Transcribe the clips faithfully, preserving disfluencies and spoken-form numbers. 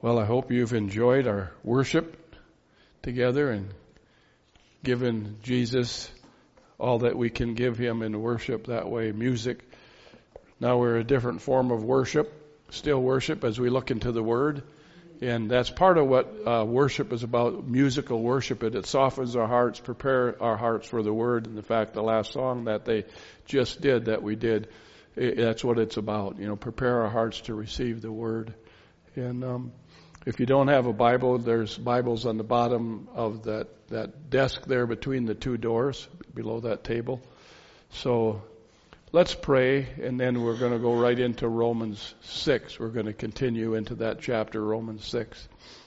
Well, I hope you've enjoyed our worship together and given Jesus all that we can give him in worship that way, music. Now we're a different form of worship, still worship as we look into the Word. And that's part of what uh, worship is about, musical worship. It, it softens our hearts, prepare our hearts for the Word. And in fact, the last song that they just did, that we did, it, that's what it's about. You know, prepare our hearts to receive the Word. And um, if you don't have a Bible, there's Bibles on the bottom of that, that desk there between the two doors, below that table. So let's pray, and then we're going to go right into Romans six. We're going to continue into that chapter, Romans six.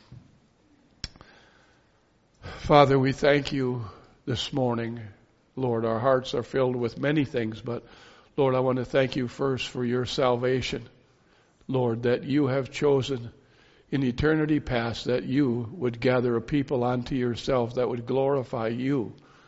Father, we thank you this morning. Lord, our hearts are filled with many things, but Lord, I want to thank you first for your salvation. Lord, that you have chosen in eternity past that you would gather a people unto yourself that would glorify you.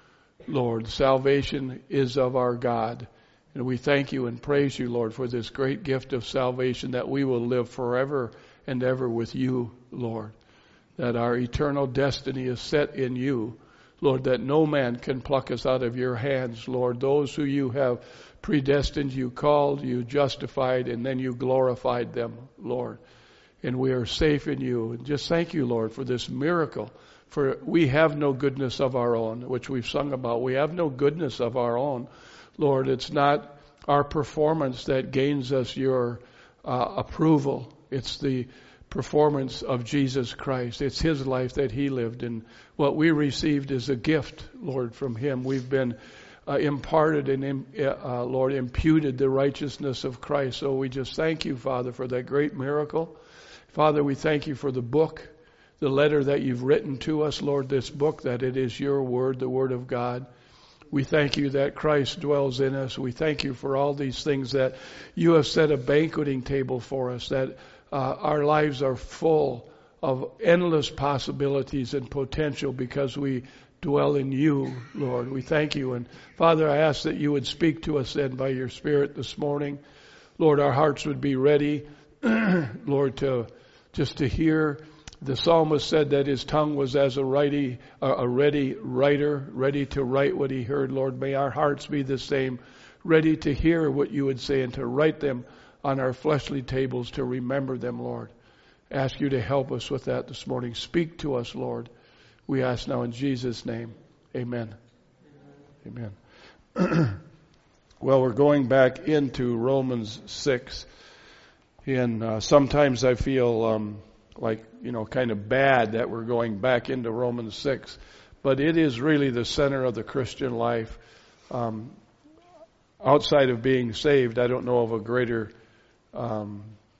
Lord, salvation is of our God. And we thank you and praise you, Lord, for this great gift of salvation, that we will live forever and ever with you, Lord. That our eternal destiny is set in you, Lord, that no man can pluck us out of your hands, Lord. Those who you have predestined, you called, you justified, and then you glorified them, Lord. And we are safe in you. And just thank you, Lord, for this miracle. For we have no goodness of our own, which we've sung about. We have no goodness of our own. Lord, it's not our performance that gains us your uh, approval. It's the performance of Jesus Christ. It's his life that he lived. And what we received is a gift, Lord, from him. We've been uh, imparted and, uh, Lord, imputed the righteousness of Christ. So we just thank you, Father, for that great miracle. Father, we thank you for the book, the letter that you've written to us, Lord, this book, that it is your word, the word of God. We thank you that Christ dwells in us. We thank you for all these things, that you have set a banqueting table for us, that uh, our lives are full of endless possibilities and potential because we dwell in you, Lord. We thank you. And Father, I ask that you would speak to us then by your Spirit this morning. Lord, our hearts would be ready, Lord, to just to hear. The psalmist said that his tongue was as a ready, uh, a ready writer, ready to write what he heard. Lord, may our hearts be the same, ready to hear what you would say and to write them on our fleshly tables, to remember them, Lord. Ask you to help us with that this morning. Speak to us, Lord. We ask now in Jesus' name. Amen. Amen. Amen. Well, we're going back into Romans six. And uh, sometimes I feel um, like, you know, kind of bad that we're going back into Romans six. But it is really the center of the Christian life. Um, outside of being saved, I don't know of a greater um,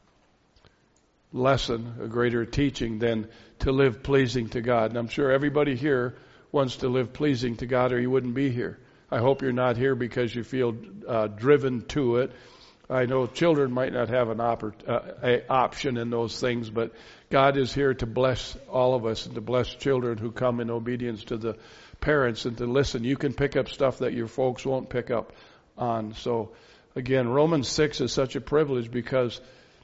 lesson, a greater teaching than to live pleasing to God. And I'm sure everybody here wants to live pleasing to God, or you wouldn't be here. I hope you're not here because you feel uh, driven to it. I know children might not have an oppor- uh, a option in those things, but God is here to bless all of us and to bless children who come in obedience to the parents and to listen. You can pick up stuff that your folks won't pick up on. So again, Romans six is such a privilege because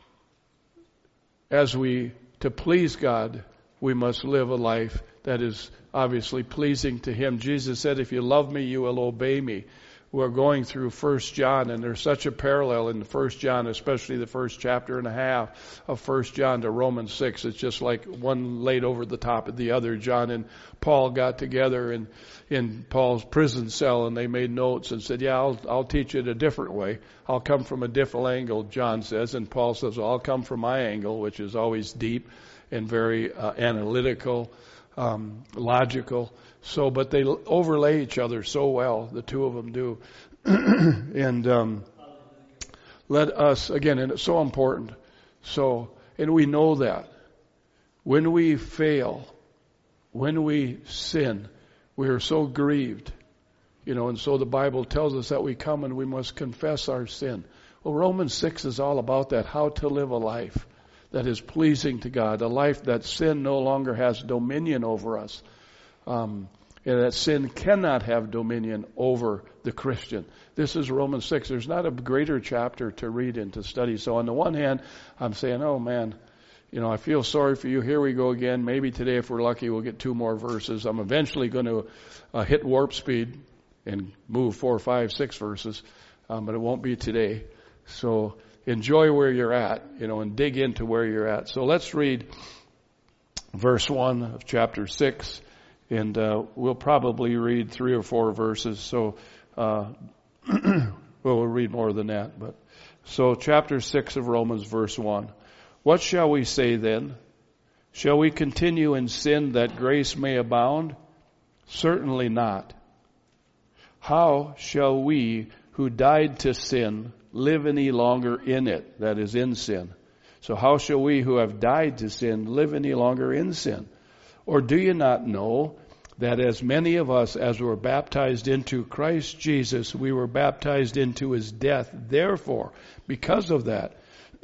as we, to please God, we must live a life that is obviously pleasing to him. Jesus said, if you love me, you will obey me. We're going through First John, and there's such a parallel in First John, especially the first chapter and a half of First John to Romans six. It's just like one laid over the top of the other. John and Paul got together in, in Paul's prison cell, and they made notes and said, yeah, I'll, I'll teach it a different way. I'll come from a different angle, John says, and Paul says, well, I'll come from my angle, which is always deep and very uh, analytical, um, logical. So, but they overlay each other so well, the two of them do. and um, let us, again, and it's so important. So, and we know that when we fail, when we sin, we are so grieved. You know, and so the Bible tells us that we come and we must confess our sin. Well, Romans six is all about that, how to live a life that is pleasing to God, a life that sin no longer has dominion over us. Um, and that sin cannot have dominion over the Christian. This is Romans six. There's not a greater chapter to read and to study. So on the one hand, I'm saying, oh man, you know, I feel sorry for you. Here we go again. Maybe today, if we're lucky, we'll get two more verses. I'm eventually going to uh, hit warp speed and move four, five, six verses, um, but it won't be today. So enjoy where you're at, you know, and dig into where you're at. So let's read verse one of chapter six, and uh, we'll probably read three or four verses. So uh, well, we'll read more than that. But so chapter six of Romans, verse one. What shall we say then? Shall we continue in sin that grace may abound? Certainly not. How shall we who died to sin live any longer in it, that is, in sin? So how shall we who have died to sin live any longer in sin? Or do you not know that as many of us as were baptized into Christ Jesus, we were baptized into his death? Therefore, because of that,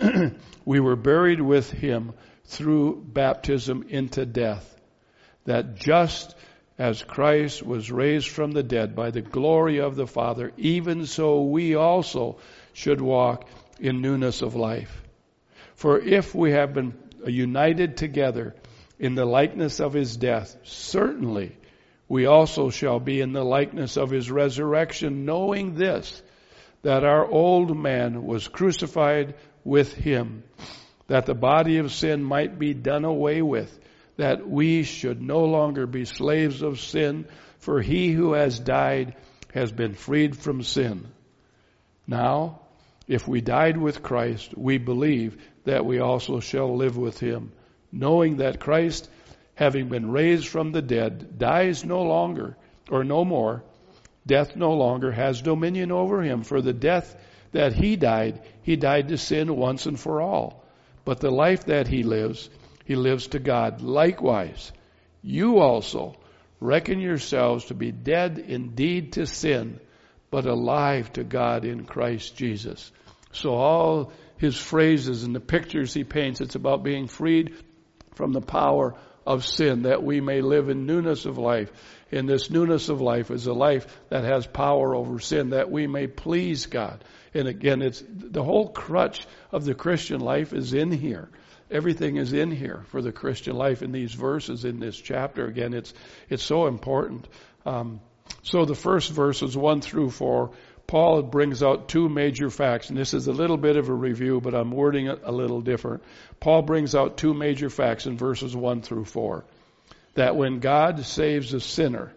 we were buried with him through baptism into death, that just as Christ was raised from the dead by the glory of the Father, even so we also should walk in newness of life. For if we have been united together in the likeness of his death, certainly we also shall be in the likeness of his resurrection, knowing this, that our old man was crucified with him, that the body of sin might be done away with, that we should no longer be slaves of sin, for he who has died has been freed from sin. Now, if we died with Christ, we believe that we also shall live with him, knowing that Christ, having been raised from the dead, dies no longer, or no more. Death no longer has dominion over him, for the death that he died, he died to sin once and for all. But the life that he lives, he lives to God. Likewise, you also reckon yourselves to be dead indeed to sin, but alive to God in Christ Jesus. So all his phrases and the pictures he paints, it's about being freed from the power of sin, that we may live in newness of life. And this newness of life is a life that has power over sin, that we may please God. And again, it's the whole crutch of the Christian life is in here. Everything is in here for the Christian life in these verses in this chapter. Again, it's it's so important. Um, so the first verses one through four, Paul brings out two major facts, and this is a little bit of a review, but I'm wording it a little different. Paul brings out two major facts in verses one through four. That when God saves a sinner,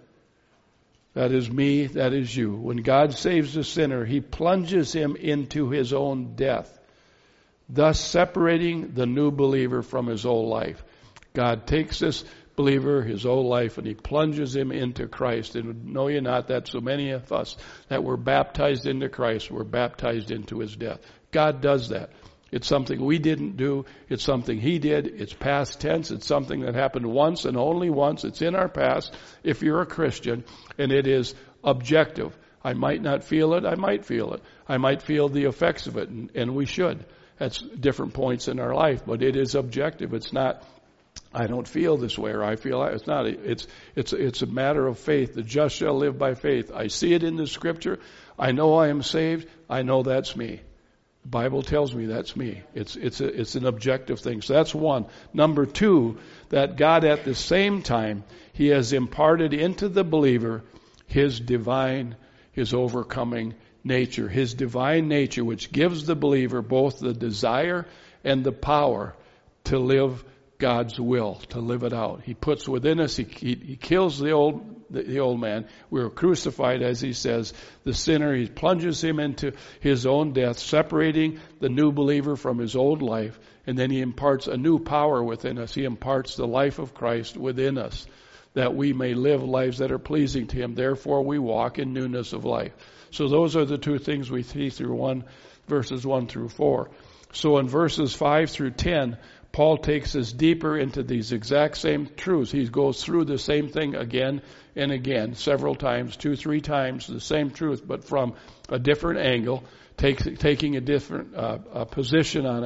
that is me, that is you, when God saves a sinner, he plunges him into his own death, thus separating the new believer from his old life. God takes this believer, his old life, and he plunges him into Christ. And know ye not that so many of us that were baptized into Christ were baptized into his death. God does that. It's something we didn't do. It's something he did. It's past tense. It's something that happened once and only once. It's in our past if you're a Christian, and it is objective. I might not feel it. I might feel it. I might feel the effects of it, and, and we should at different points in our life, but it is objective. It's not, I don't feel this way, or I feel, it's not, it's, it's, it's a matter of faith. The just shall live by faith. I see it in the scripture. I know I am saved. I know that's me. The Bible tells me that's me. It's, it's, a, it's an objective thing. So that's one. Number two, that God at the same time, he has imparted into the believer his divine, his overcoming nature, his divine nature, which gives the believer both the desire and the power to live God's will, to live it out. He puts within us, he, he, he kills the old the, the old man. We are crucified, as he says, the sinner. He plunges him into his own death, separating the new believer from his old life. And then he imparts a new power within us. He imparts the life of Christ within us, that we may live lives that are pleasing to him. Therefore, we walk in newness of life. So those are the two things we see through one, verses one through four. So in verses five through ten, Paul takes us deeper into these exact same truths. He goes through the same thing again and again, several times, two, three times, the same truth, but from a different angle, take, taking a different uh, a position on it.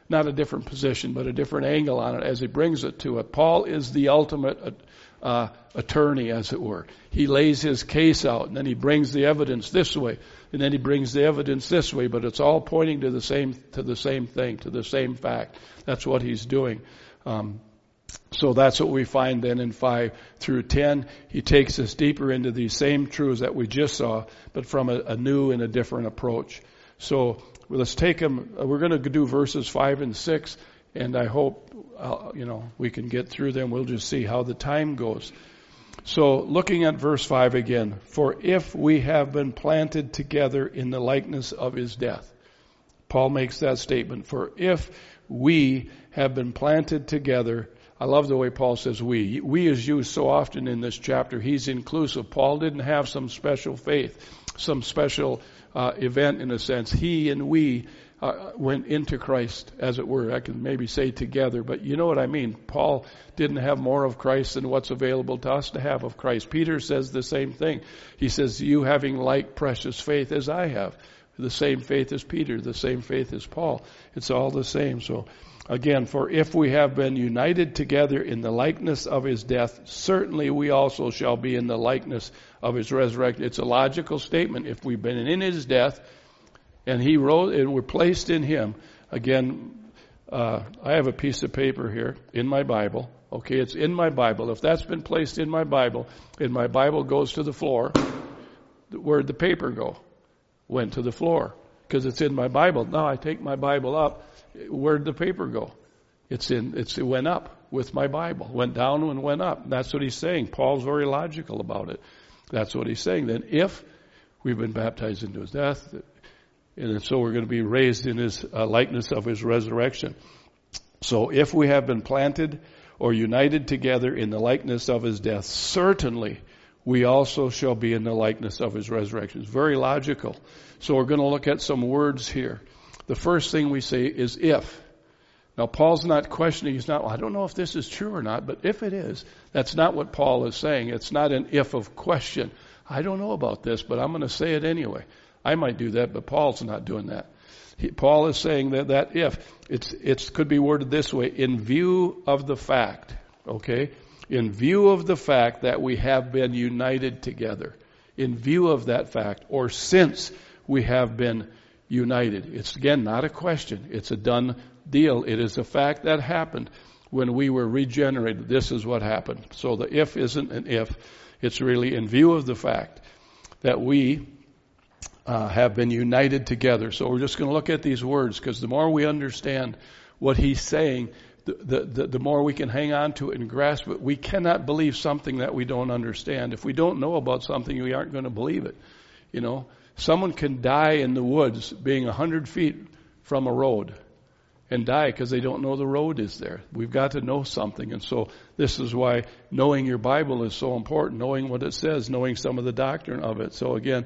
not a different position, but a different angle on it as he brings it to it. Paul is the ultimate uh, attorney, as it were. He lays his case out, and then he brings the evidence this way, and then he brings the evidence this way, but it's all pointing to the same to the same thing, to the same fact. That's what he's doing. Um, So that's what we find then in five through ten. He takes us deeper into these same truths that we just saw, but from a, a new and a different approach. So let's take them. We're going to do verses five and six, and I hope uh, you know we can get through them. We'll just see how the time goes. So looking at verse five again. For if we have been planted together in the likeness of his death. Paul makes that statement. For if we have been planted together. I love the way Paul says we. We is used so often in this chapter. He's inclusive. Paul didn't have some special faith, some special uh, event in a sense. He and we uh, went into Christ, as it were. I can maybe say together, but you know what I mean. Paul didn't have more of Christ than what's available to us to have of Christ. Peter says the same thing. He says, you having like precious faith as I have. The same faith as Peter, the same faith as Paul. It's all the same. So again, for if we have been united together in the likeness of his death, certainly we also shall be in the likeness of his resurrection. It's a logical statement. If we've been in his death and he rose and we're placed in him, again, uh, I have a piece of paper here in my Bible. Okay, it's in my Bible. If that's been placed in my Bible and my Bible goes to the floor, where'd the paper go? Went to the floor because it's in my Bible. Now I take my Bible up. Where'd the paper go? It's in, it's, it went up with my Bible. Went down and went up. That's what he's saying. Paul's very logical about it. That's what he's saying. Then if we've been baptized into his death, and so we're going to be raised in his uh, likeness of his resurrection. So if we have been planted or united together in the likeness of his death, certainly we also shall be in the likeness of his resurrection. It's very logical. So we're going to look at some words here. The first thing we say is if. Now, Paul's not questioning. He's not, well, I don't know if this is true or not, but if it is, that's not what Paul is saying. It's not an if of question. I don't know about this, but I'm going to say it anyway. I might do that, but Paul's not doing that. He, Paul is saying that, that if, it's, it's could be worded this way, in view of the fact, okay? In view of the fact that we have been united together. In view of that fact, or since we have been united. It's again not a question. It's a done deal. It is a fact that happened when we were regenerated. This is what happened. So the if isn't an if. It's really in view of the fact that we uh, have been united together. So we're just going to look at these words because the more we understand what he's saying, the, the, the more we can hang on to it and grasp it. We cannot believe something that we don't understand. If we don't know about something, we aren't going to believe it. You know, someone can die in the woods being a hundred feet from a road and die because they don't know the road is there. We've got to know something. And so this is why knowing your Bible is so important, knowing what it says, knowing some of the doctrine of it. So again,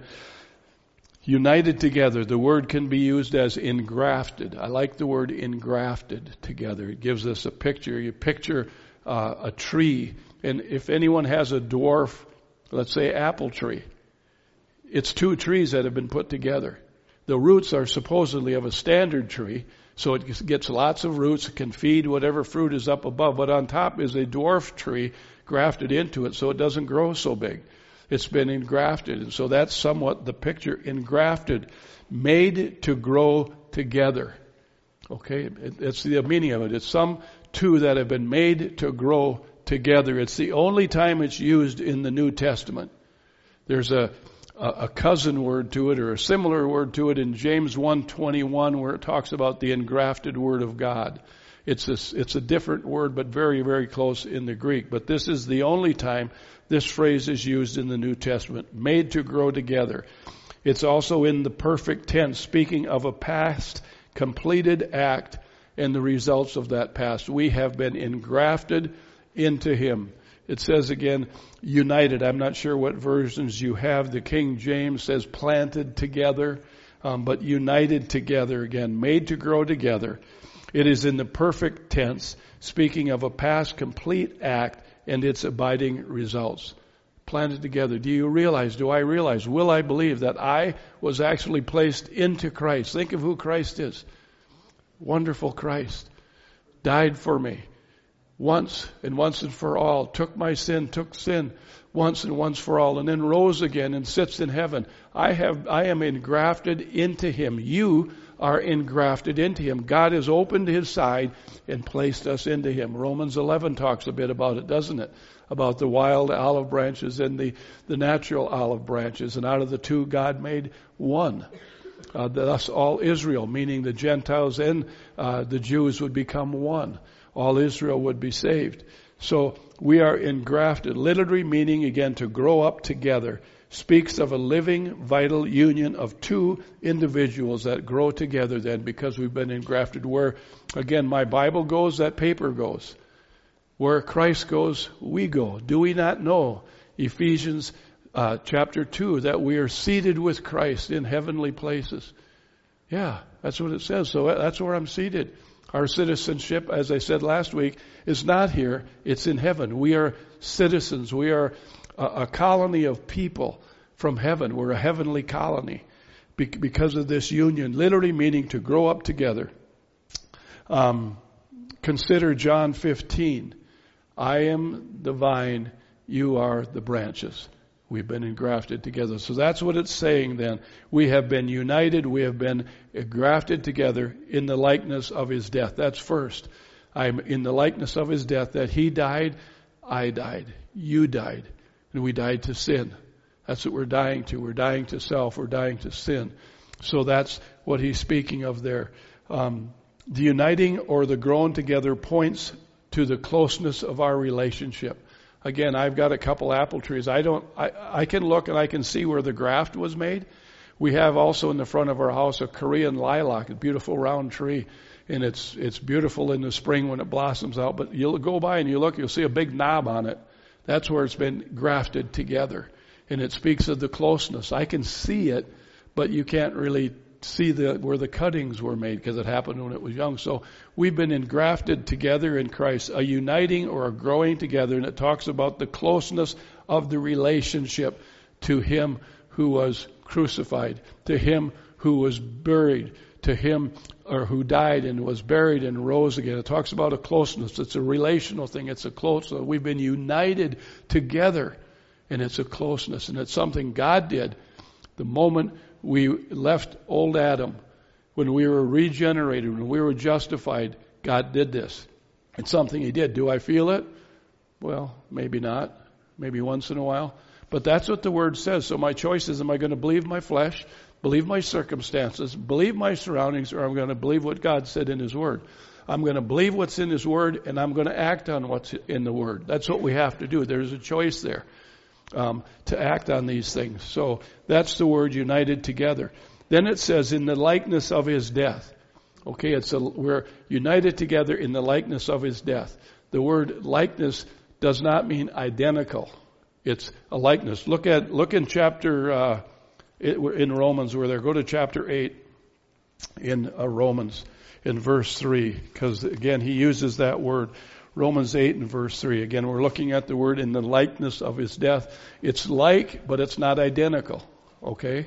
united together, the word can be used as engrafted. I like the word engrafted together. It gives us a picture. You picture uh, a tree, and if anyone has a dwarf, let's say apple tree, it's two trees that have been put together. The roots are supposedly of a standard tree, so it gets lots of roots. It can feed whatever fruit is up above, but on top is a dwarf tree grafted into it so it doesn't grow so big. It's been engrafted. And so that's somewhat the picture. Engrafted, made to grow together. Okay? It's the meaning of it. It's some two that have been made to grow together. It's the only time it's used in the New Testament. There's a, a cousin word to it or a similar word to it in James one twenty-one where it talks about the engrafted word of God. It's a, it's a different word, but very, very close in the Greek. But this is the only time this phrase is used in the New Testament, made to grow together. It's also in the perfect tense, speaking of a past completed act and the results of that past. We have been engrafted into him. It says again, united. I'm not sure what versions you have. The King James says planted together, um, but united together again, made to grow together. It is in the perfect tense, speaking of a past complete act and its abiding results. Planted together. Do you realize, do I realize, will I believe that I was actually placed into Christ? Think of who Christ is. Wonderful Christ. Died for me. Once and once and for all. Took my sin, took sin once and once for all, and then rose again and sits in heaven. I have, I am engrafted into Him. You are engrafted into Him. God has opened His side and placed us into Him. Romans eleven talks a bit about it, doesn't it? About the wild olive branches and the, the natural olive branches. And out of the two, God made one. Uh, thus all Israel, meaning the Gentiles and uh, the Jews, would become one. All Israel would be saved. So we are engrafted, literally meaning, again, to grow up together. Speaks of a living, vital union of two individuals that grow together then because we've been engrafted. Where, again, my Bible goes, that paper goes. Where Christ goes, we go. Do we not know, Ephesians uh, chapter two, that we are seated with Christ in heavenly places? Yeah, that's what it says. So that's where I'm seated. Our citizenship, as I said last week, is not here. It's in heaven. We are citizens. We are a, a colony of people from heaven. We're a heavenly colony be, because of this union, literally meaning to grow up together. Um, consider John fifteen. I am the vine, you are the branches. We've been engrafted together. So that's what it's saying then. We have been united. We have been engrafted together in the likeness of His death. That's first. I'm in the likeness of His death, that He died, I died, you died, and we died to sin. That's what we're dying to. We're dying to self. We're dying to sin. So that's what he's speaking of there. Um, the uniting or the growing together points to the closeness of our relationship. Again, I've got a couple apple trees. I don't, I, I can look and I can see where the graft was made. We have also in the front of our house a Korean lilac, a beautiful round tree. And it's, it's beautiful in the spring when it blossoms out. But you'll go by and you look, you'll see a big knob on it. That's where it's been grafted together. And it speaks of the closeness. I can see it, but you can't really see the where the cuttings were made because it happened when it was young. So we've been engrafted together in Christ, a uniting or a growing together, and it talks about the closeness of the relationship to Him who was crucified, to Him who was buried, to Him or who died and was buried and rose again. It talks about a closeness. It's a relational thing. It's a closeness. We've been united together, and it's a closeness, and it's something God did the moment we left old Adam. When we were regenerated, when we were justified, God did this. It's something He did. Do I feel it? Well, maybe not. Maybe once in a while. But that's what the Word says. So my choice is, am I going to believe my flesh, believe my circumstances, believe my surroundings, or I'm going to believe what God said in His Word? I'm going to believe what's in His Word, and I'm going to act on what's in the Word. That's what we have to do. There's a choice there. Um, to act on these things. So that's the word united together. Then it says in the likeness of His death. Okay, it's a, we're united together in the likeness of His death. The word likeness does not mean identical. It's a likeness. Look at look in chapter uh, in Romans where there. Go to chapter eight in uh, Romans in verse three, because again he uses that word. Romans eight and verse three. Again, we're looking at the word in the likeness of His death. It's like, but it's not identical. Okay?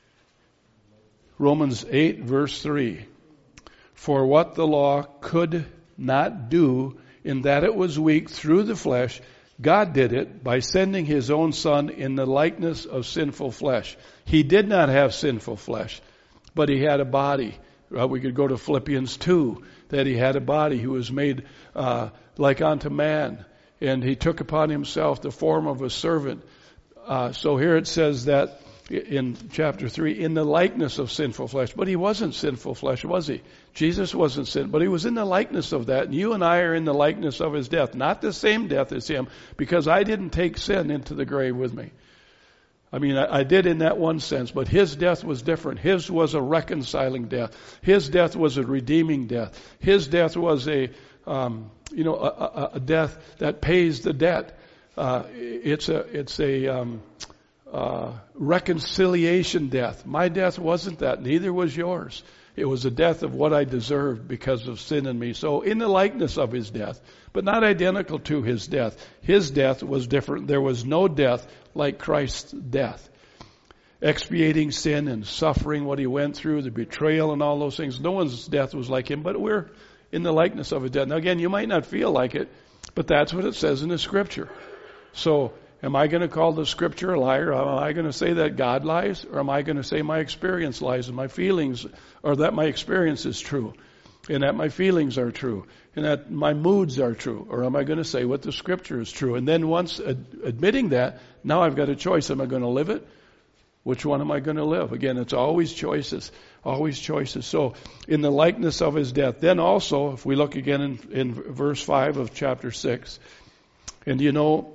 Romans eight verse three. For what the law could not do in that it was weak through the flesh, God did it by sending His own Son in the likeness of sinful flesh. He did not have sinful flesh, but He had a body. Uh, we could go to Philippians two, that He had a body. He was made uh, like unto man, and He took upon Himself the form of a servant. Uh, so here it says that in chapter three, in the likeness of sinful flesh. But He wasn't sinful flesh, was He? Jesus wasn't sin, but He was in the likeness of that. And you and I are in the likeness of His death. Not the same death as Him, because I didn't take sin into the grave with me. I mean, I, I did in that one sense, but His death was different. His was a reconciling death. His death was a redeeming death. His death was a, um, you know, a, a, a death that pays the debt. Uh, it's a, it's a um, uh, reconciliation death. My death wasn't that. Neither was yours. It was a death of what I deserved because of sin in me. So in the likeness of His death, but not identical to His death. His death was different. There was no death like Christ's death. expiating sin and suffering what he went through, the betrayal and all those things. No one's death was like him, but we're in the likeness of his death. Now again, you might not feel like it, but that's what it says in the Scripture. So, am I going to call the Scripture a liar? Am I going to say that God lies? Or am I going to say my experience lies and my feelings, or that my experience is true? And that my feelings are true? And that my moods are true? Or am I going to say what the Scripture is true? And then once ad- admitting that, now I've got a choice. Am I going to live it? Which one am I going to live? Again, it's always choices. Always choices. So, in the likeness of his death. Then also, if we look again in, in verse five of chapter six, and you know,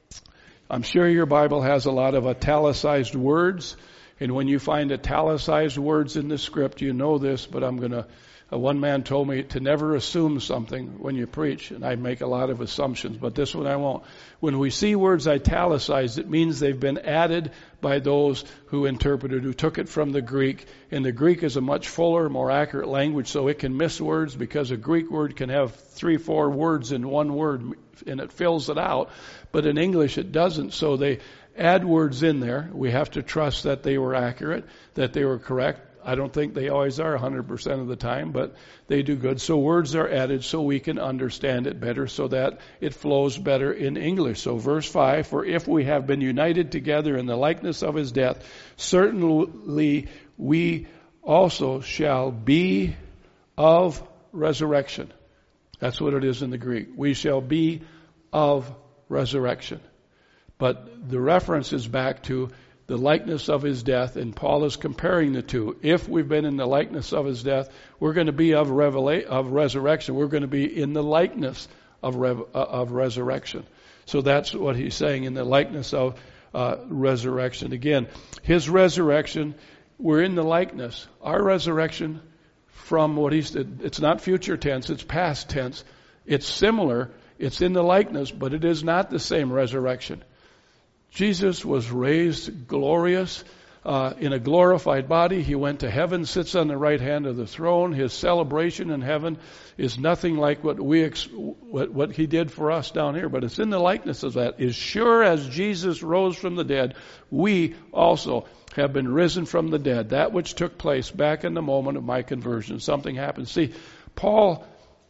I'm sure your Bible has a lot of italicized words, and when you find italicized words in the script, you know this, but I'm going to, uh, one man told me to never assume something when you preach, and I make a lot of assumptions, but this one I won't. When we see words italicized, it means they've been added by those who interpreted, who took it from the Greek, and the Greek is a much fuller, more accurate language, so it can miss words, because a Greek word can have three, four words in one word, and it fills it out. But in English it doesn't, so they add words in there. We have to trust that they were accurate, that they were correct. I don't think they always are one hundred percent of the time, but they do good. So words are added so we can understand it better, so that it flows better in English. So verse five, for if we have been united together in the likeness of his death, certainly we also shall be of resurrection. That's what it is in the Greek. We shall be of resurrection. But the reference is back to the likeness of his death, and Paul is comparing the two. If we've been in the likeness of his death, we're going to be of revela- of resurrection. We're going to be in the likeness of rev- uh, of resurrection. So that's what he's saying, in the likeness of uh, resurrection. Again, his resurrection, we're in the likeness. Our resurrection, from what he said, it's not future tense, it's past tense. It's similar, it's in the likeness, but it is not the same resurrection. Jesus was raised glorious, uh, in a glorified body. He went to heaven, sits on the right hand of the throne. His celebration in heaven is nothing like what we ex- what, what he did for us down here, but it's in the likeness of that. As sure as Jesus rose from the dead, we also have been risen from the dead. That which took place back in the moment of my conversion. Something happened. See, Paul,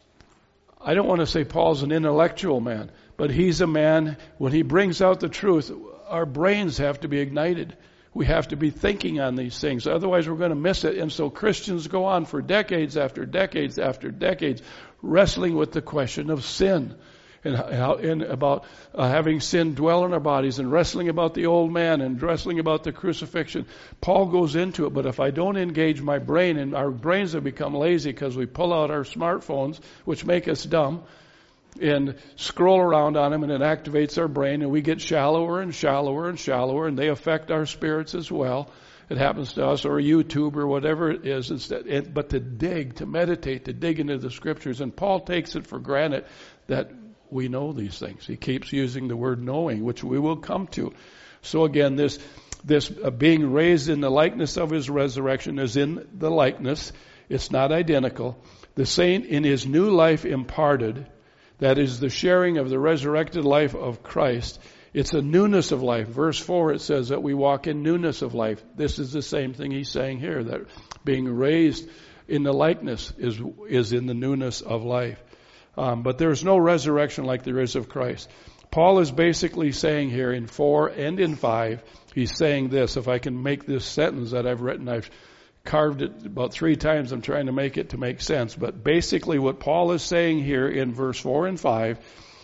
I don't want to say Paul's an intellectual man, but he's a man, when he brings out the truth, our brains have to be ignited. We have to be thinking on these things. Otherwise, we're going to miss it. And so Christians go on for decades after decades after decades wrestling with the question of sin and, how, and about uh, having sin dwell in our bodies, and wrestling about the old man and wrestling about the crucifixion. Paul goes into it, but if I don't engage my brain, and our brains have become lazy because we pull out our smartphones, which make us dumb, and scroll around on them, and it activates our brain, and we get shallower and shallower and shallower, and they affect our spirits as well. It happens to us, or YouTube, or whatever it is. Instead, it, but to dig, to meditate, to dig into the Scriptures. And Paul takes it for granted that we know these things. He keeps using the word knowing, which we will come to. So again, this this uh, being raised in the likeness of his resurrection is in the likeness. It's not identical. The saint in his new life imparted, that is the sharing of the resurrected life of Christ. It's a newness of life. Verse four, it says that we walk in newness of life. This is the same thing he's saying here, that being raised in the likeness is is in the newness of life. Um, but there's no resurrection like there is of Christ. Paul is basically saying here in four and in five, he's saying this. If I can make this sentence that I've written, I've carved it about three times. I'm trying to make it to make sense. But basically what Paul is saying here in verse four and five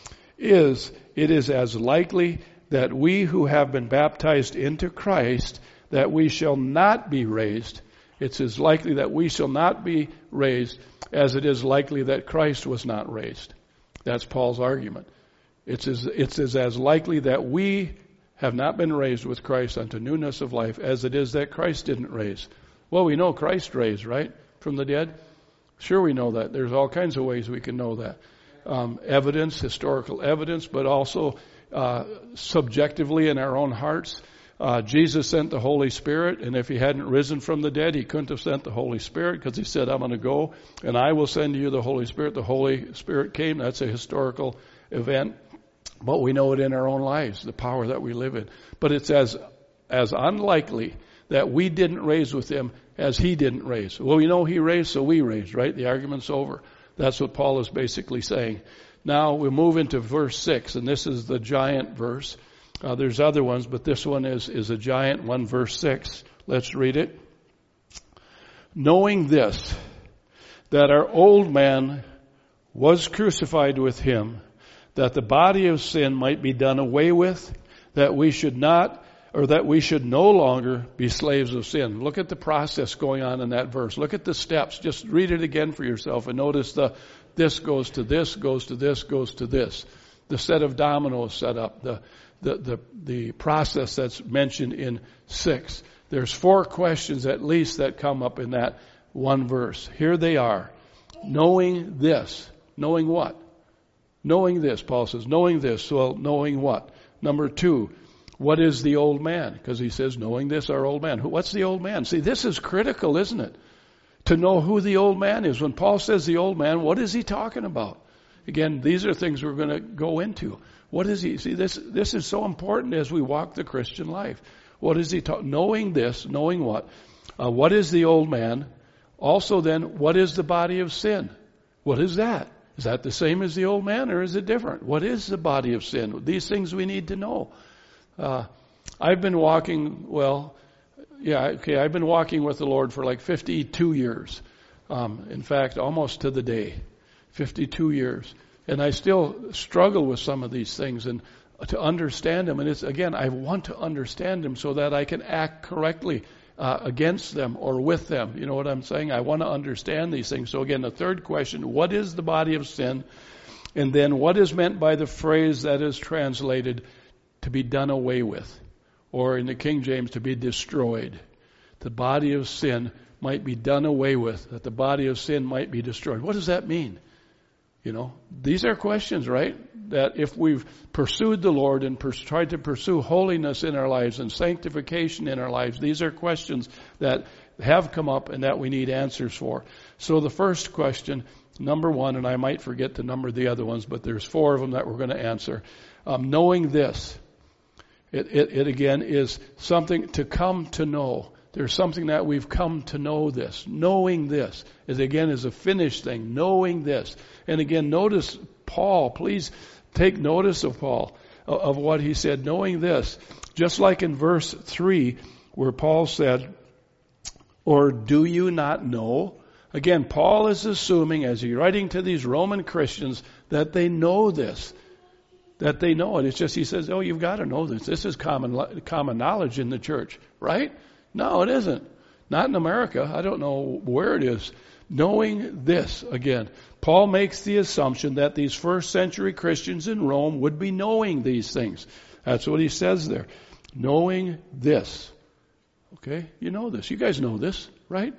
is, it is as likely that we who have been baptized into Christ, that we shall not be raised. It's as likely that we shall not be raised as it is likely that Christ was not raised. That's Paul's argument. It's as, it's as, as likely that we have not been raised with Christ unto newness of life as it is that Christ didn't raise. Well, we know Christ raised, right, from the dead? Sure, we know that. There's all kinds of ways we can know that. Um, evidence, historical evidence, but also uh, subjectively in our own hearts. Uh, Jesus sent the Holy Spirit, and if he hadn't risen from the dead, he couldn't have sent the Holy Spirit, because he said, I'm going to go, and I will send you the Holy Spirit. The Holy Spirit came. That's a historical event, but we know it in our own lives, the power that we live in. But it's as as unlikely that we didn't raise with him as he didn't raise. Well, we know he raised, so we raised, right? The argument's over. That's what Paul is basically saying. Now we move into verse six, and this is the giant verse. Uh, there's other ones, but this one is, is a giant one, verse six. Let's read it. Knowing this, that our old man was crucified with him, that the body of sin might be done away with, that we should not, or that we should no longer be slaves of sin. Look at the process going on in that verse. Look at the steps. Just read it again for yourself and notice the this goes to this, goes to this, goes to this. The set of dominoes set up, the the the, the process that's mentioned in six. There's four questions at least that come up in that one verse. Here they are. Knowing this. Knowing what? Knowing this, Paul says. Knowing this. Well, knowing what? Number two, what is the old man? Because he says, knowing this, our old man. What's the old man? See, this is critical, isn't it? To know who the old man is. When Paul says the old man, what is he talking about? Again, these are things we're going to go into. What is he? See, this this is so important as we walk the Christian life. What is he talking? Knowing this, knowing what? Uh, what is the old man? Also then, what is the body of sin? What is that? Is that the same as the old man, or is it different? What is the body of sin? These things we need to know. Uh, I've been walking, well, yeah, okay, I've been walking with the Lord for like fifty-two years. Um, in fact, almost to the day. fifty-two years. And I still struggle with some of these things and to understand them. And it's, again, I want to understand them so that I can act correctly uh, against them or with them. You know what I'm saying? I want to understand these things. So again, the third question, what is the body of sin? And then what is meant by the phrase that is translated to be done away with? Or in the King James, to be destroyed. The body of sin might be done away with. That the body of sin might be destroyed. What does that mean? You know, these are questions, right? That if we've pursued the Lord and pers- tried to pursue holiness in our lives and sanctification in our lives, these are questions that have come up and that we need answers for. So the first question, number one, and I might forget to number the other ones, but there's four of them that we're going to answer. Um, knowing this, it, it, it again is something to come to know. There's something that we've come to know this. Knowing this is, again, is a finished thing. Knowing this. And again, notice Paul. Please take notice of Paul, of what he said. Knowing this. Just like in verse three, where Paul said, or do you not know? Again, Paul is assuming, as he's writing to these Roman Christians, that they know this. That they know it. It's just, he says, oh, you've got to know this. This is common common knowledge in the church. Right? No, it isn't. Not in America. I don't know where it is. Knowing this, again, Paul makes the assumption that these first century Christians in Rome would be knowing these things. That's what he says there. Knowing this. Okay? You know this. You guys know this, right?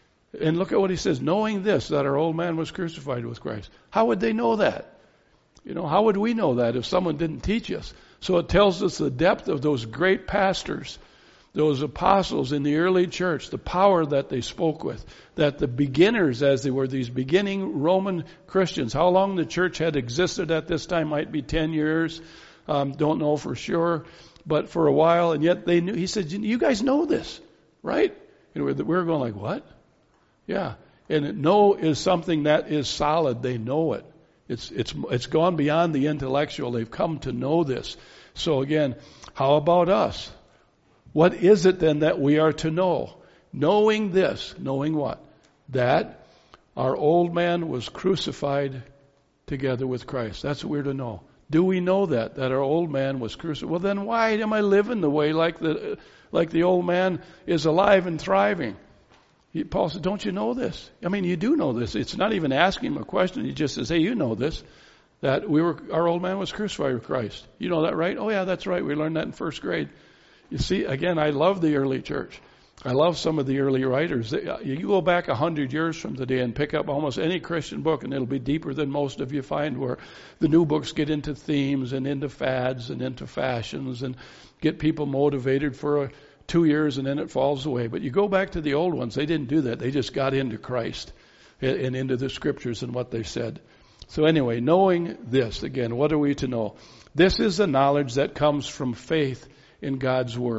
And look at what he says. Knowing this, that our old man was crucified with Christ. How would they know that? You know, how would we know that if someone didn't teach us? So it tells us the depth of those great pastors, those apostles in the early church, the power that they spoke with, that the beginners, as they were, these beginning Roman Christians, how long the church had existed at this time might be ten years, um, don't know for sure, but for a while, and yet they knew. He said, you guys know this, right? And we were going like, what? Yeah. And know is something that is solid. They know it. It's, it's, it's gone beyond the intellectual. They've come to know this. So again, how about us? What is it then that we are to know? Knowing this, knowing what? That our old man was crucified together with Christ. That's what we're to know. Do we know that, that our old man was crucified? Well, then why am I living the way like the, like the old man is alive and thriving? He, Paul said, don't you know this? I mean, you do know this. It's not even asking him a question. He just says, hey, you know this, that we were, our old man was crucified with Christ. You know that, right? Oh, yeah, that's right. We learned that in first grade. You see, again, I love the early church. I love some of the early writers. You go back a hundred years from today and pick up almost any Christian book, and it'll be deeper than most of you find, where the new books get into themes and into fads and into fashions and get people motivated for a, two years and then it falls away. But you go back to the old ones, they didn't do that. They just got into Christ and, and into the scriptures and what they said. So anyway, knowing this, again, what are we to know? This is the knowledge that comes from faith in God's Word.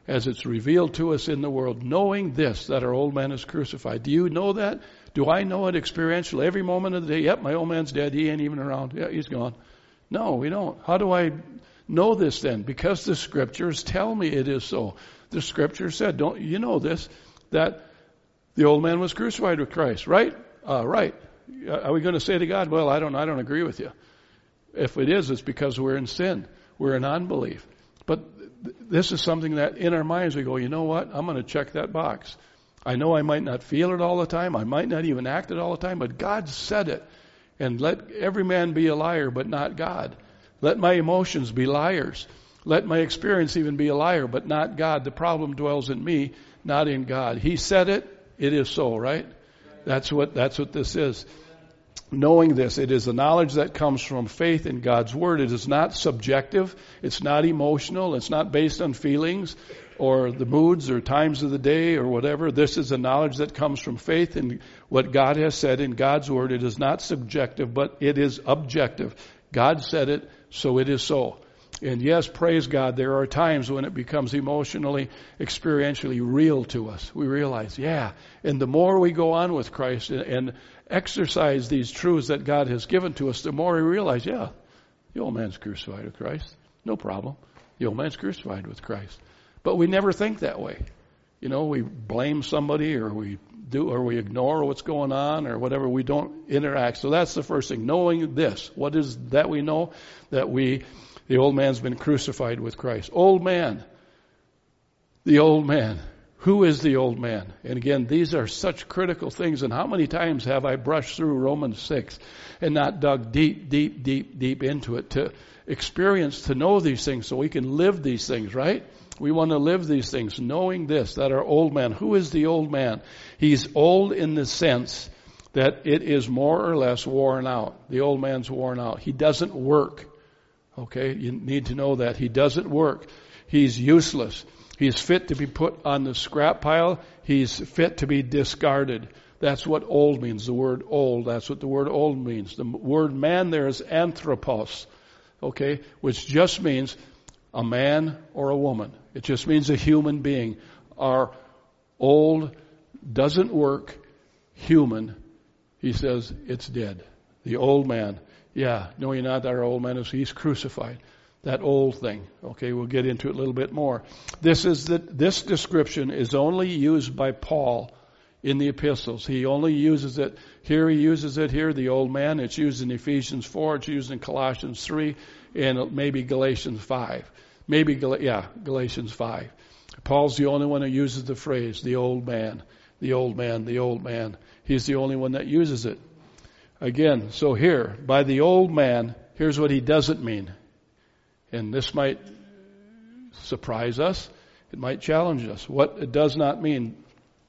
as it's revealed to us in the world, knowing this, that our old man is crucified. Do you know that? Do I know it experientially every moment of the day? Yep, my old man's dead. He ain't even around. Yeah, he's gone. No, we don't. How do I know this then? Because the Scriptures tell me it is so. The Scripture said, don't you know this, that the old man was crucified with Christ, right? Uh, right. Are we going to say to God, well, I don't, I don't agree with you. If it is, it's because we're in sin. We're in unbelief. But th- this is something that in our minds we go, you know what? I'm going to check that box. I know I might not feel it all the time. I might not even act it all the time, but God said it. And let every man be a liar, but not God. Let my emotions be liars. Let my experience even be a liar, but not God. The problem dwells in me, not in God. He said it. It is so, right? That's what, that's what this is. Knowing this, it is a knowledge that comes from faith in God's Word. It is not subjective. It's not emotional. It's not based on feelings or the moods or times of the day or whatever. This is a knowledge that comes from faith in what God has said in God's Word. It is not subjective, but it is objective. God said it, so it is so. And yes, praise God, there are times when it becomes emotionally, experientially real to us. We realize, yeah. And the more we go on with Christ and, and exercise these truths that God has given to us, the more we realize, yeah, the old man's crucified with Christ. No problem. The old man's crucified with Christ. But we never think that way. You know, we blame somebody or we do, or we ignore what's going on or whatever. We don't interact. So that's the first thing. Knowing this. What is that we know? That we, the old man's been crucified with Christ. Old man. The old man. Who is the old man? And again, these are such critical things. And how many times have I brushed through Romans six and not dug deep, deep, deep, deep into it to experience, to know these things so we can live these things, right? We want to live these things, knowing this, that our old man. Who is the old man? He's old in the sense that it is more or less worn out. The old man's worn out. He doesn't work. Okay? You need to know that. He doesn't work. He's useless. He's fit to be put on the scrap pile. He's fit to be discarded. That's what old means, the word old. That's what the word old means. The word man there is anthropos, okay, which just means a man or a woman. It just means a human being. Our old, doesn't work, human, he says, it's dead. The old man. Yeah, no, you're not our old man. He's crucified. That old thing. Okay, we'll get into it a little bit more. This is the, this description is only used by Paul in the epistles. He only uses it here. He uses it here, the old man. It's used in Ephesians four. It's used in Colossians three, and maybe Galatians five. Maybe, yeah, Galatians five. Paul's the only one who uses the phrase, the old man, the old man, the old man. He's the only one that uses it. Again, so here, by the old man, here's what he doesn't mean. And this might surprise us. It might challenge us. What it does not mean.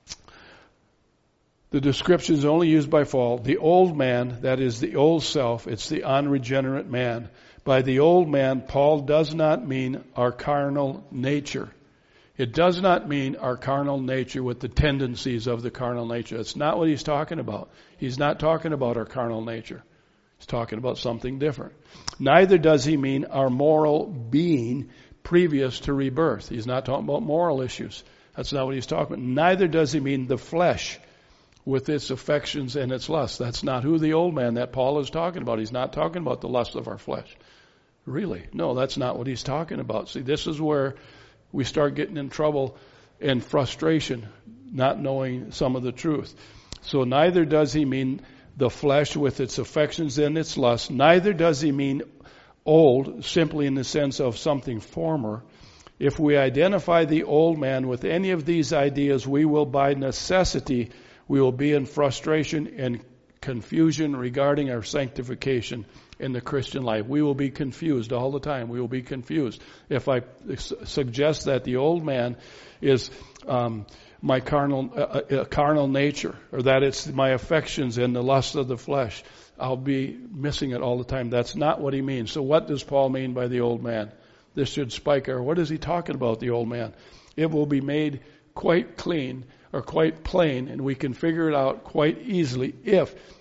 The description is only used by Paul. The old man, that is the old self, it's the unregenerate man. By the old man, Paul does not mean our carnal nature. It does not mean our carnal nature with the tendencies of the carnal nature. That's not what he's talking about. He's not talking about our carnal nature. He's talking about something different. Neither does he mean our moral being previous to rebirth. He's not talking about moral issues. That's not what he's talking about. Neither does he mean the flesh with its affections and its lusts. That's not who the old man that Paul is talking about. He's not talking about the lust of our flesh. Really? No, that's not what he's talking about. See, this is where we start getting in trouble and frustration, not knowing some of the truth. So neither does he mean the flesh with its affections and its lusts. Neither does he mean old, simply in the sense of something former. If we identify the old man with any of these ideas, we will by necessity, we will be in frustration and confusion regarding our sanctification in the Christian life. We will be confused all the time. We will be confused. If I suggest that the old man is um, my carnal uh, uh, carnal nature, or that it's my affections and the lust of the flesh, I'll be missing it all the time. That's not what he means. So what does Paul mean by the old man? This should spike our, what is he talking about, the old man? It will be made quite clean or quite plain, and we can figure it out quite easily if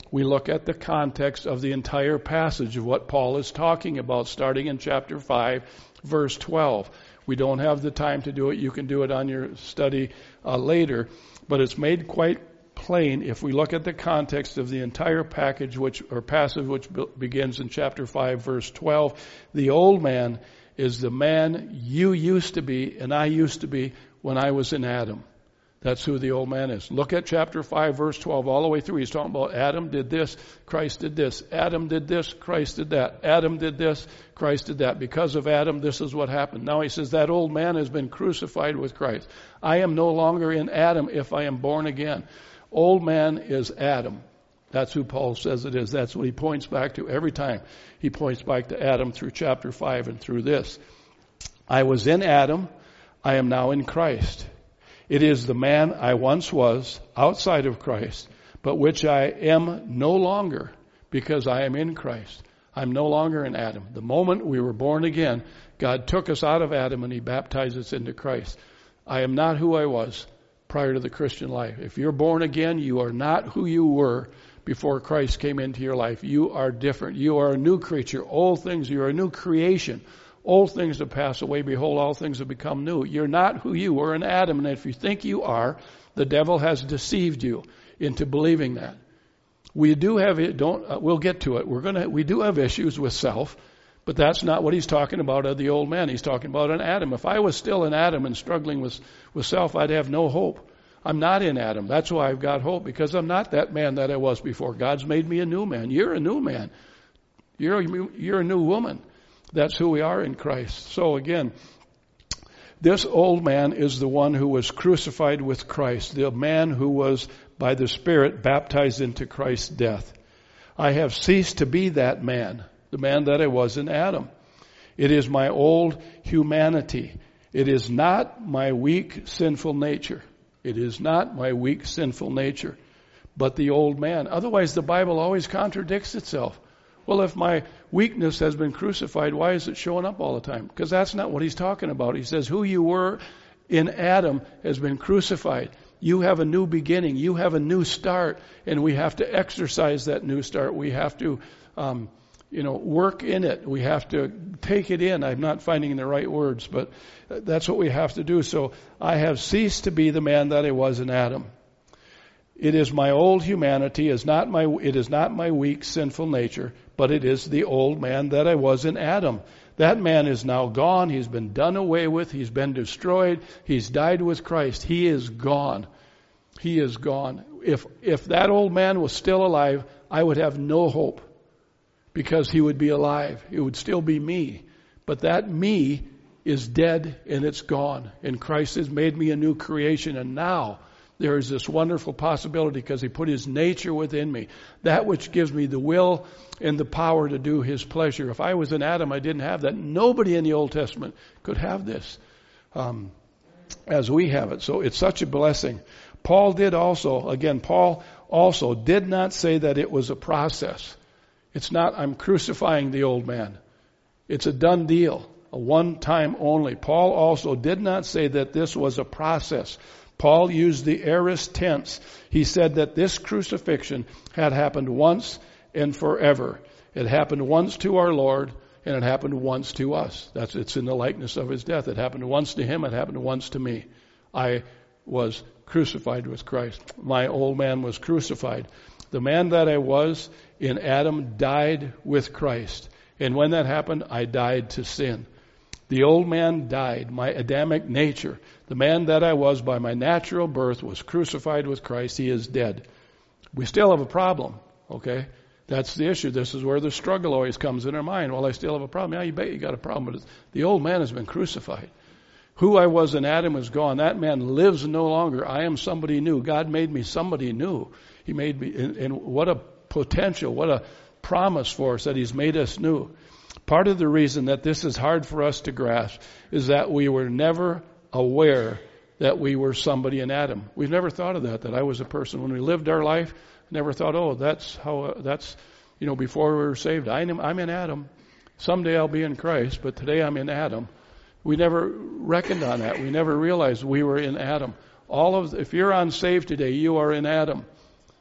we look at the context of the entire passage of what Paul is talking about, starting in chapter five, verse twelve. We don't have the time to do it. You can do it on your study uh, later. But it's made quite plain if we look at the context of the entire package, which or passage, which be, begins in chapter five, verse twelve. The old man is the man you used to be and I used to be when I was in Adam. That's who the old man is. Look at chapter five, verse twelve, all the way through. He's talking about Adam did this, Christ did this. Adam did this, Christ did that. Adam did this, Christ did that. Because of Adam, this is what happened. Now he says that old man has been crucified with Christ. I am no longer in Adam if I am born again. Old man is Adam. That's who Paul says it is. That's what he points back to every time. He points back to Adam through chapter five and through this. I was in Adam. I am now in Christ. It is the man I once was outside of Christ, but which I am no longer because I am in Christ. I'm no longer in Adam. The moment we were born again, God took us out of Adam and he baptized us into Christ. I am not who I was prior to the Christian life. If you're born again, you are not who you were before Christ came into your life. You are different. You are a new creature. Old things, you are a new creation. Old things have passed away. Behold, all things have become new. You're not who you were in Adam. And if you think you are, the devil has deceived you into believing that. We do have it. Don't. Uh, we'll get to it. We're gonna. We do have issues with self, but that's not what he's talking about of the old man. He's talking about an Adam. If I was still in Adam and struggling with with self, I'd have no hope. I'm not in Adam. That's why I've got hope, because I'm not that man that I was before. God's made me a new man. You're a new man. You're a, you're a new woman. That's who we are in Christ. So again, this old man is the one who was crucified with Christ, the man who was by the Spirit baptized into Christ's death. I have ceased to be that man, the man that I was in Adam. It is my old humanity. It is not my weak, sinful nature. It is not my weak, sinful nature, but the old man. Otherwise, the Bible always contradicts itself. Well, if my weakness has been crucified, why is it showing up all the time? Because that's not what he's talking about. He says, who you were in Adam has been crucified. You have a new beginning. You have a new start, and we have to exercise that new start. We have to, um, you know, work in it. We have to take it in. I'm not finding the right words, but that's what we have to do. So I have ceased to be the man that I was in Adam. It is my old humanity, is not my, it is not my weak, sinful nature, but it is the old man that I was in Adam. That man is now gone. He's been done away with. He's been destroyed. He's died with Christ. He is gone. He is gone. If, if that old man was still alive, I would have no hope, because he would be alive. It would still be me. But that me is dead and it's gone. And Christ has made me a new creation. And now there is this wonderful possibility, because he put his nature within me, that which gives me the will and the power to do his pleasure. If I was in Adam, I didn't have that. Nobody in the Old Testament could have this um, as we have it. So it's such a blessing. Paul did also, again, Paul also did not say that it was a process. It's not, I'm crucifying the old man. It's a done deal, a one time only. Paul also did not say that this was a process. Paul used the aorist tense. He said that this crucifixion had happened once and forever. It happened once to our Lord, and it happened once to us. That's, it's in the likeness of his death. It happened once to him, it happened once to me. I was crucified with Christ. My old man was crucified. The man that I was in Adam died with Christ. And when that happened, I died to sin. The old man died. My Adamic nature, the man that I was by my natural birth, was crucified with Christ. He is dead. We still have a problem, okay? That's the issue. This is where the struggle always comes in our mind. Well, I still have a problem. Yeah, you bet you got a problem, but it's, the old man has been crucified. Who I was in Adam is gone. That man lives no longer. I am somebody new. God made me somebody new. He made me, and, and what a potential, what a promise for us that he's made us new. Part of the reason that this is hard for us to grasp is that we were never aware that we were somebody in Adam. We've never thought of that, that I was a person. When we lived our life, never thought, oh, that's how, uh, that's, you know, before we were saved. I am, I'm in Adam. Someday I'll be in Christ, but today I'm in Adam. We never reckoned on that. We never realized we were in Adam. All of, if you're unsaved today, you are in Adam.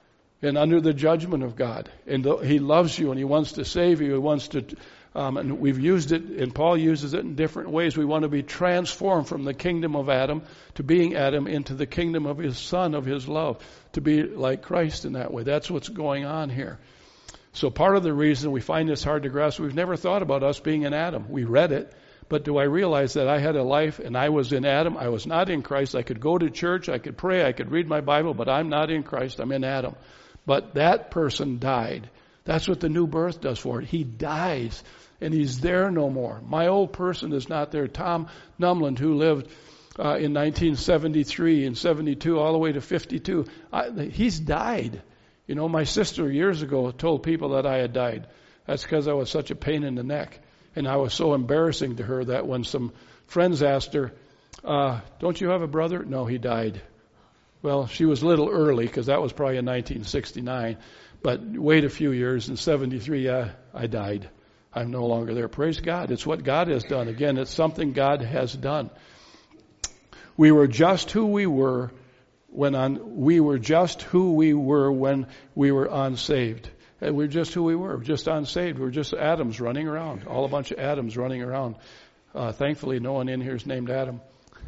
and under the judgment of God. And He loves you and He wants to save you. He wants to, um, and we've used it, and Paul uses it in different ways. We want to be transformed from the kingdom of Adam to being Adam into the kingdom of His Son, of His love, to be like Christ in that way. That's what's going on here. So part of the reason we find this hard to grasp, we've never thought about us being in Adam. We read it. But do I realize that I had a life and I was in Adam? I was not in Christ. I could go to church, I could pray, I could read my Bible, but I'm not in Christ. I'm in Adam. But that person died. That's what the new birth does for it. He dies and he's there no more. My old person is not there. Tom Numland, who lived uh, in nineteen seventy-three and seventy-two all the way to fifty-two, I, he's died. You know, my sister years ago told people that I had died. That's because I was such a pain in the neck. And I was so embarrassing to her that when some friends asked her, uh, don't you have a brother? No, he died. Well, she was a little early because that was probably in nineteen sixty-nine. But wait a few years, in seventy-three, yeah, I died. I'm no longer there. Praise God. It's what God has done. Again, it's something God has done. We were just who we were when on, we were just who we were when we were unsaved. And we're just who we were, just unsaved. We're just Adams running around, all a bunch of Adams running around. Uh, thankfully, no one in here is named Adam.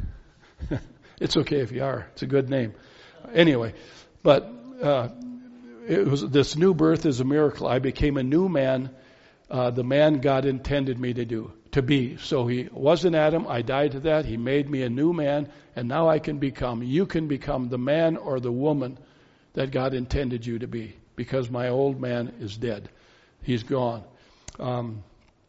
It's okay if you are. It's a good name. Anyway, but uh, it was this new birth is a miracle. I became a new man, uh, the man God intended me to do, to be. So He wasn't Adam. I died to that. He made me a new man, and now I can become. You can become the man or the woman that God intended you to be. Because my old man is dead. He's gone. Um,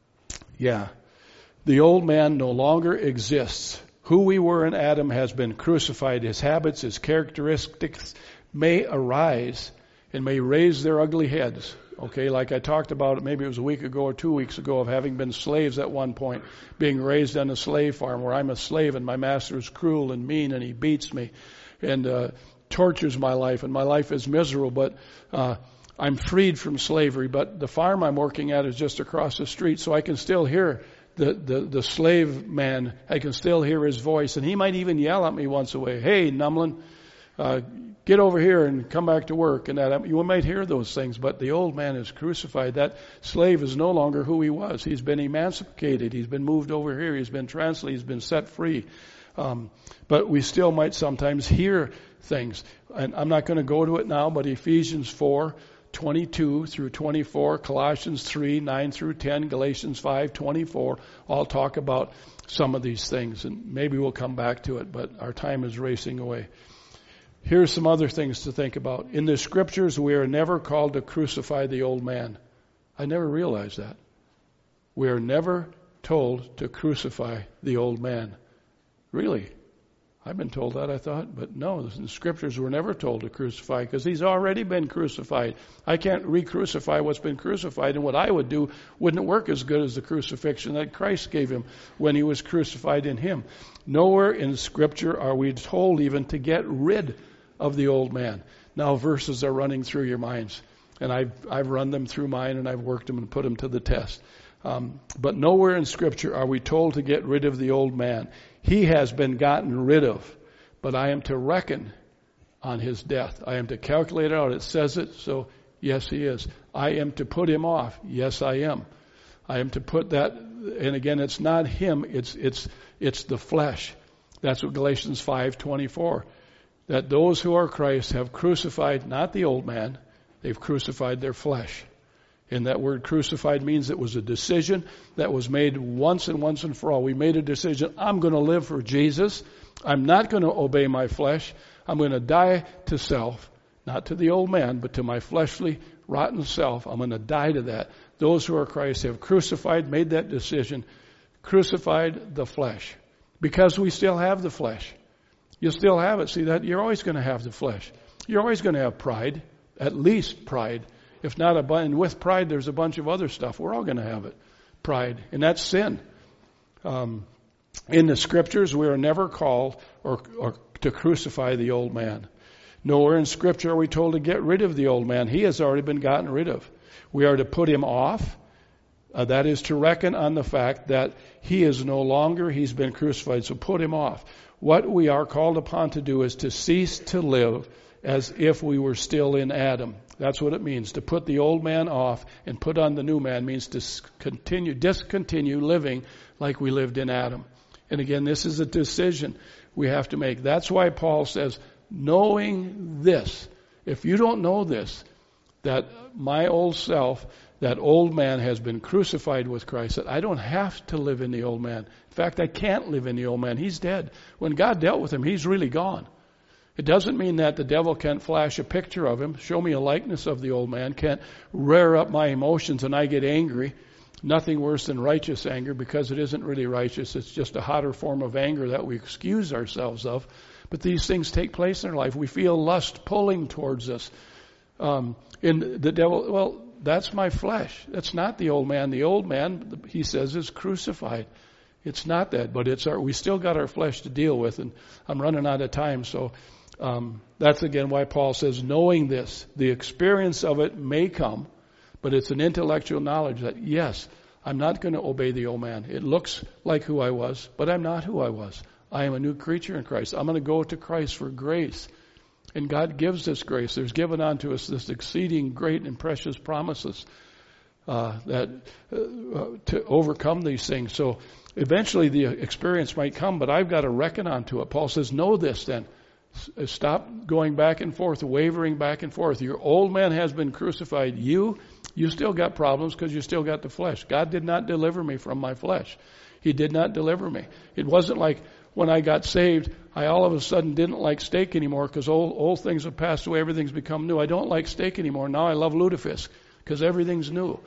yeah. The old man no longer exists. Who we were in Adam has been crucified. His habits, his characteristics may arise and may raise their ugly heads. Okay, like I talked about, maybe it was a week ago or two weeks ago, of having been slaves at one point, being raised on a slave farm where I'm a slave and my master is cruel and mean and he beats me. And, uh, tortures my life, and my life is miserable, but uh, I'm freed from slavery. But the farm I'm working at is just across the street, so I can still hear the, the, the slave man. I can still hear his voice, and he might even yell at me once away, hey, Numlin, uh, get over here and come back to work. And that you might hear those things, but the old man is crucified. That slave is no longer who he was. He's been emancipated. He's been moved over here. He's been translated. He's been set free. Um, but we still might sometimes hear things. And I'm not going to go to it now, but Ephesians four, twenty-two through twenty-four, Colossians three, nine through ten, Galatians five, twenty-four, all talk about some of these things. And maybe we'll come back to it, but our time is racing away. Here's some other things to think about. In the scriptures, we are never called to crucify the old man. I never realized that. We are never told to crucify the old man. Really? I've been told that, I thought, but no, in the scriptures we're never told to crucify because he's already been crucified. I can't re-crucify what's been crucified, and what I would do wouldn't work as good as the crucifixion that Christ gave him when he was crucified in him. Nowhere in scripture are we told even to get rid of the old man. Now verses are running through your minds, and I've, I've run them through mine, and I've worked them and put them to the test. Um, but nowhere in scripture are we told to get rid of the old man. He has been gotten rid of, but I am to reckon on his death. I am to calculate it out. It says it, so yes, he is. I am to put him off. Yes, I am. I am to put that, and again, it's not him, it's it's it's the flesh. That's what Galatians five twenty-four. That those who are Christ have crucified not the old man, they've crucified their flesh. And that word crucified means it was a decision that was made once and once and for all. We made a decision, I'm going to live for Jesus. I'm not going to obey my flesh. I'm going to die to self, not to the old man, but to my fleshly, rotten self. I'm going to die to that. Those who are Christ have crucified, made that decision, crucified the flesh. Because we still have the flesh. You still have it. See that? You're always going to have the flesh. You're always going to have pride, at least pride. If not a bunch, and with pride, there's a bunch of other stuff. We're all going to have it. Pride. And that's sin. Um, in the scriptures, we are never called or, or to crucify the old man. Nowhere in scripture are we told to get rid of the old man. He has already been gotten rid of. We are to put him off. Uh, that is to reckon on the fact that he is no longer, he's been crucified. So put him off. What we are called upon to do is to cease to live as if we were still in Adam. That's what it means. To put the old man off and put on the new man means to continue, discontinue living like we lived in Adam. And again, this is a decision we have to make. That's why Paul says, knowing this, if you don't know this, that my old self, that old man has been crucified with Christ, that I don't have to live in the old man. In fact, I can't live in the old man. He's dead. When God dealt with him, he's really gone. It doesn't mean that the devil can't flash a picture of him, show me a likeness of the old man, can't rear up my emotions and I get angry. Nothing worse than righteous anger, because it isn't really righteous. It's just a hotter form of anger that we excuse ourselves of. But these things take place in our life. We feel lust pulling towards us. Um, and the devil, well, that's my flesh. That's not the old man. The old man, he says, is crucified. It's not that, but it's our, we still got our flesh to deal with. And I'm running out of time, so um, that's again why Paul says, knowing this, the experience of it may come, but it's an intellectual knowledge that, yes, I'm not going to obey the old man. It looks like who I was, but I'm not who I was. I am a new creature in Christ. I'm going to go to Christ for grace. And God gives this grace. There's given unto us this exceeding great and precious promises uh, that uh, to overcome these things. So eventually the experience might come, but I've got to reckon onto it. Paul says, know this then. Stop going back and forth, wavering back and forth. Your old man has been crucified. You, you still got problems because you still got the flesh. God did not deliver me from my flesh. He did not deliver me. It wasn't like when I got saved, I all of a sudden didn't like steak anymore because old, old things have passed away, everything's become new. I don't like steak anymore. Now I love lutefisk because everything's new.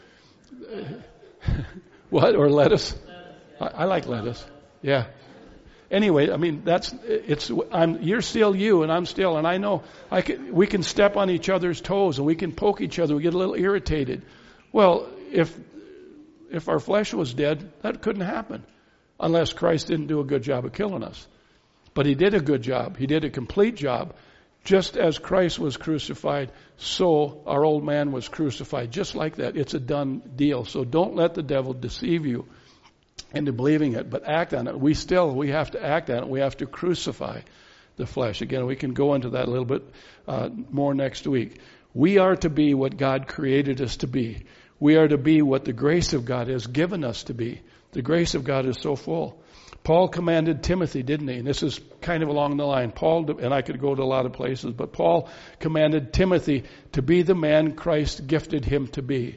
What? Or lettuce? I, I like lettuce. Yeah. Anyway, I mean, that's, it's, I'm, you're still you and I'm still, and I know I can, we can step on each other's toes and we can poke each other. We get a little irritated. Well, if, if our flesh was dead, that couldn't happen unless Christ didn't do a good job of killing us. But he did a good job. He did a complete job. Just as Christ was crucified, so our old man was crucified. Just like that. It's a done deal. So don't let the devil deceive you into believing it, but act on it. We still, we have to act on it. We have to crucify the flesh. Again, we can go into that a little bit uh, more next week. We are to be what God created us to be. We are to be what the grace of God has given us to be. The grace of God is so full. Paul commanded Timothy, didn't he? And this is kind of along the line. Paul, and I could go to a lot of places, but Paul commanded Timothy to be the man Christ gifted him to be.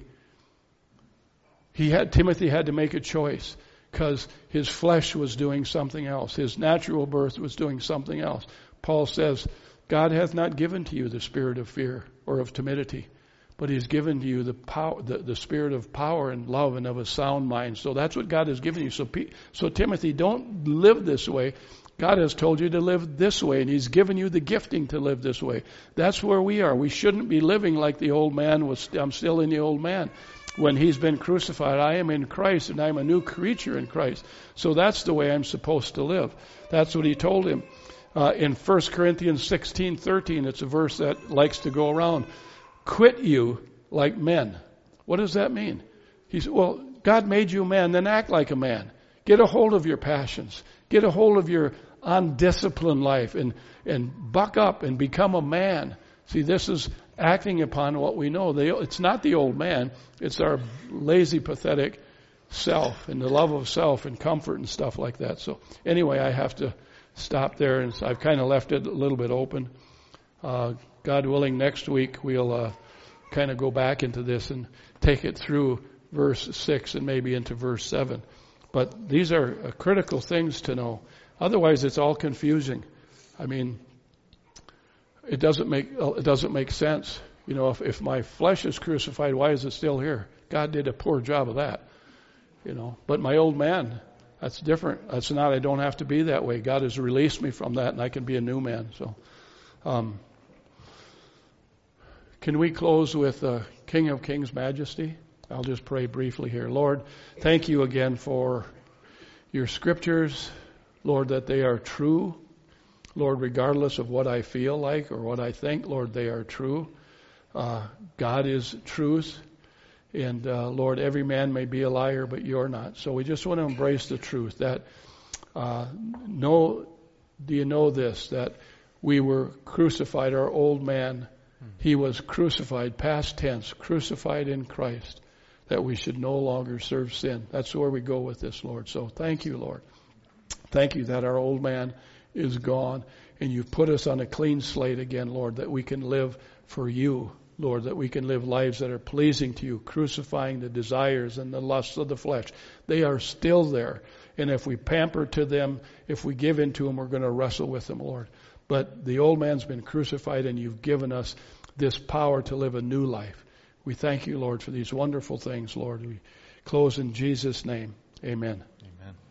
He had, Timothy had to make a choice because his flesh was doing something else. His natural birth was doing something else. Paul says, God hath not given to you the spirit of fear or of timidity, but he's given to you the power, the, the spirit of power and love and of a sound mind. So that's what God has given you. So, so Timothy, don't live this way. God has told you to live this way, and he's given you the gifting to live this way. That's where we are. We shouldn't be living like the old man was. I'm still in the old man. When he's been crucified, I am in Christ, and I'm a new creature in Christ. So that's the way I'm supposed to live. That's what he told him. Uh, in First Corinthians sixteen thirteen, it's a verse that likes to go around. Quit you like men. What does that mean? He said, well, God made you a man, then act like a man. Get a hold of your passions. Get a hold of your undisciplined life and, and buck up and become a man. See, this is acting upon what we know. They, it's not the old man. It's our lazy, pathetic self and the love of self and comfort and stuff like that. So anyway, I have to stop there, and so I've kind of left it a little bit open. Uh, God willing, next week we'll uh, kind of go back into this and take it through verse six and maybe into verse seven. But these are uh, critical things to know. Otherwise, it's all confusing. I mean, it doesn't make it doesn't make sense. You know, if, if my flesh is crucified, why is it still here? God did a poor job of that. You know, but my old man, that's different. That's not. I don't have to be that way. God has released me from that, and I can be a new man. So, um, can we close with uh, King of Kings Majesty? I'll just pray briefly here. Lord, thank you again for your scriptures, Lord, that they are true. Lord, regardless of what I feel like or what I think, Lord, they are true. Uh, God is truth. And uh, Lord, every man may be a liar, but you're not. So we just want to embrace the truth that, uh, know, do you know this, that we were crucified, our old man He was crucified, past tense, crucified in Christ, that we should no longer serve sin. That's where we go with this, Lord. So thank you, Lord. Thank you that our old man is gone, and you've put us on a clean slate again, Lord, that we can live for you, Lord, that we can live lives that are pleasing to you, crucifying the desires and the lusts of the flesh. They are still there. And if we pamper to them, if we give in to them, we're going to wrestle with them, Lord. But the old man's been crucified, and you've given us this power to live a new life. We thank you, Lord, for these wonderful things, Lord. We close in Jesus' name. Amen. Amen.